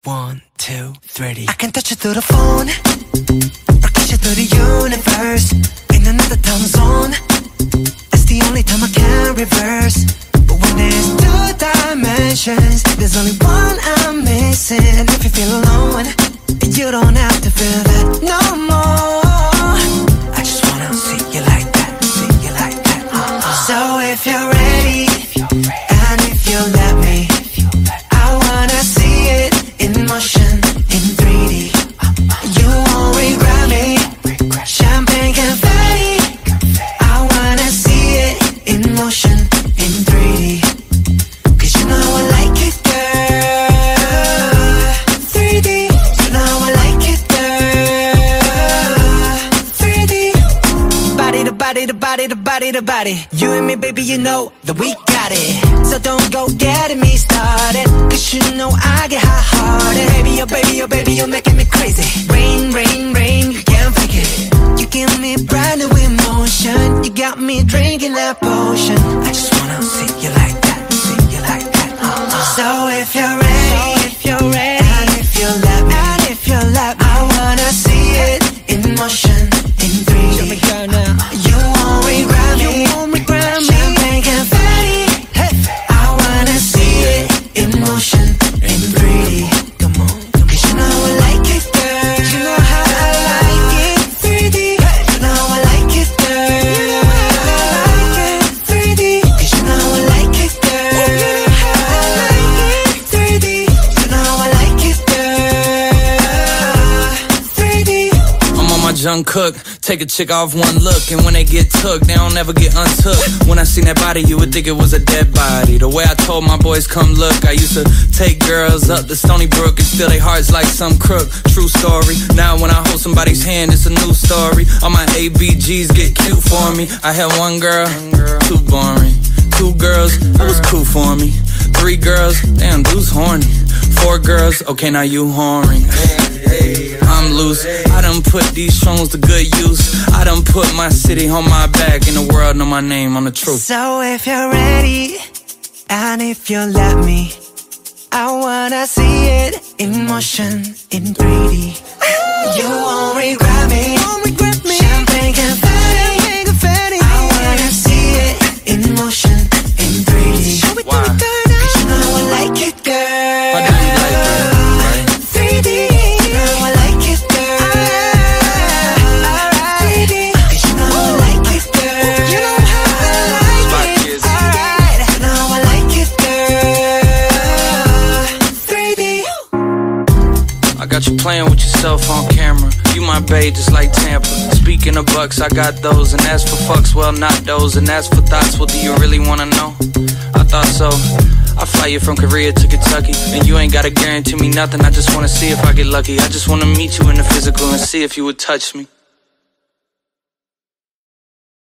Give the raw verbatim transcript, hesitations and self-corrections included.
One, two, three. I can touch you through the phone, or kiss you through the universe. In another time zone, it's the only time I can reverse. But when there's two dimensions, there's only one I'm missing. And if you feel alone, you don't have to feel that no more. I just wanna see you like that, see you like that. Uh-uh. So if you're ready, and if you let me, I wanna see it in motion, in three D. You won't regret me. Champagne confetti. I wanna see it in motion, in three D. Cause you know I like it, girl. three D. You know I like it, girl. three D. Body to body to body to body to body. You and me, baby, you know that we got it. So don't go getting me started, cause you know I get hot-hearted. Baby, oh baby, oh baby, you're making me crazy. Rain, rain, rain, you can't fake it. You give me brand new emotion. You got me drinking that potion. I just wanna see you like that, see you like that. Uh-uh. So if you're ready, so if you're ready, and if you let me, and if you let me, I wanna see it in motion, in three D. Show me, girl, now. You won't regret me. You won't regret me. Champagne confetti. Hey. I wanna see it in motion, in three D. Come on, cause you know I like it, girl. You know how I like it, three D. You know I like it, girl. You know how I like it, three D. Cause you know I like it, girl. You know how I like it, three D. You know I like it, girl. three D. I'm on my Jung Cook. Take a chick off one look, and when they get took, they don't ever get untook. When I seen that body, you would think it was a dead body. The way I told my boys, come look, I used to take girls up to Stony Brook and steal their hearts like some crook. True story. Now when I hold somebody's hand, it's a new story. All my A B Gs get cute for me. I had one girl, too boring. Two girls, that was cool for me. Three girls, damn, dude's horny. Four girls, okay, now you whoring. I'm loose. I done put these songs to good use. I done put my city on my back, and the world know my name on the truth. So if you're ready, and if you let me, I wanna see it in motion, in three D. You won't regret me. Won't regret me. Champagne confetti. Champagne confetti. I wanna see it in motion, in three D. Show it to me, girl. Cause you know I like it, girl. Why do you like it? Right? three D. You know I like it, girl. Alright. three D. Cause you know I like it, girl. You know how I like it. Alright. You know I like it, girl. three D. I got you playing with yourself on camera. You my babe, just like Tampa. Speaking of bucks, I got those. And as for fucks, well, not those. And as for thoughts, well, do you really wanna know? I thought so. I fly you from Korea to Kentucky, and you ain't gotta guarantee me nothing. I just wanna see if I get lucky. I just wanna meet you in the physical and see if you would touch me.